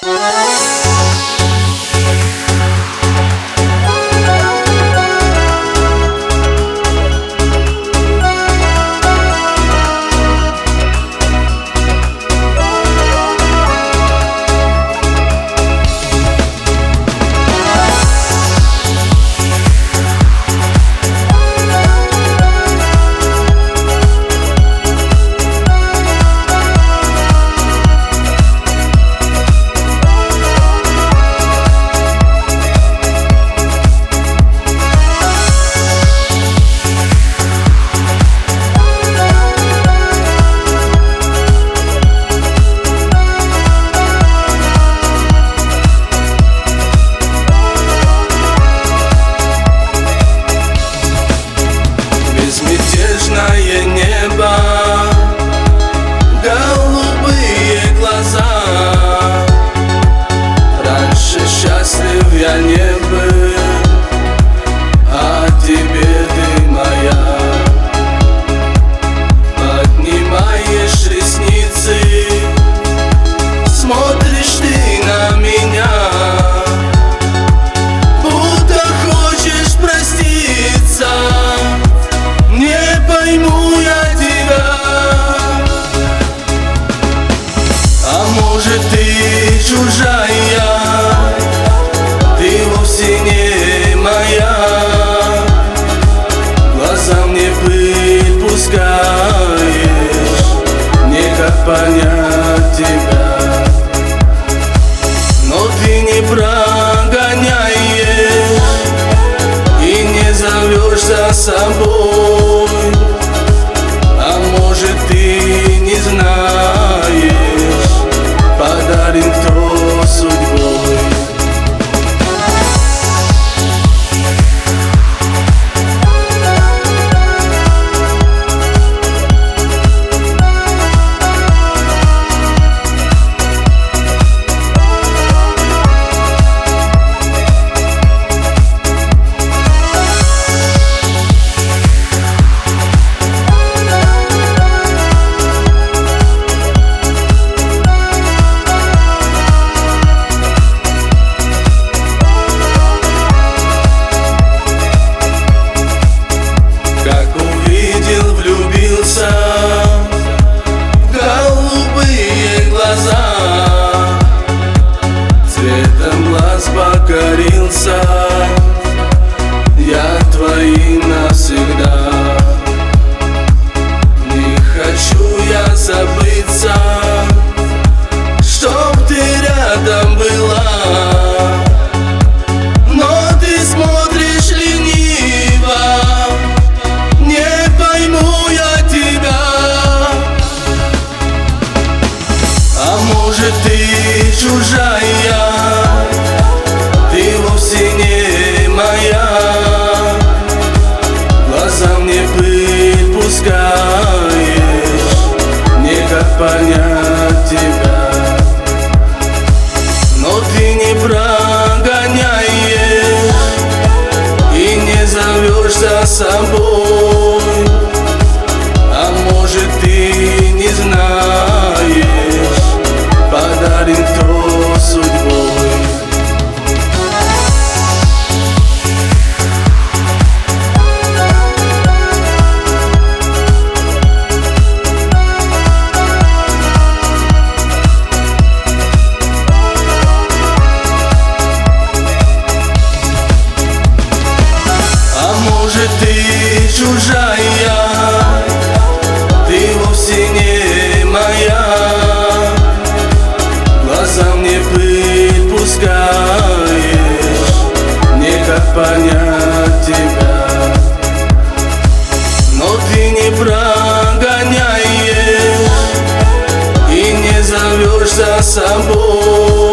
Безмятежное небо, голубые глаза. Раньше счастлив я не был, а теперь ты моя. Поднимаешь ресницы, смотришь ты на меня, будто хочешь проститься. Не пойму я тебя. А может, ты чужая, ты вовсе не моя. Глаза мне пыль пускаешь, никак понять тебя. Но ты не прогоняешь и не зовешь за собой. А может, ты не знаешь, подарен кто судьбой. В голубые глаза, цветом глаз покорился я твоим навсегда. Не хочу я забыться, чтоб ты рядом была. Но ты смотришь лениво, не пойму я тебя. А может, ты чужая, ты вовсе не моя. Глаза мне пыль пускаешь, никак понять тебя. Но ты не прогоняешь и не зовешь за собой. А может, ты не знаешь, подарен кто судьбой. А может, ты чужая, ты вовсе не моя. Глаза мне пыль пускаешь, никак понять тебя. Но ты не прогоняешь и не зовешь за собой.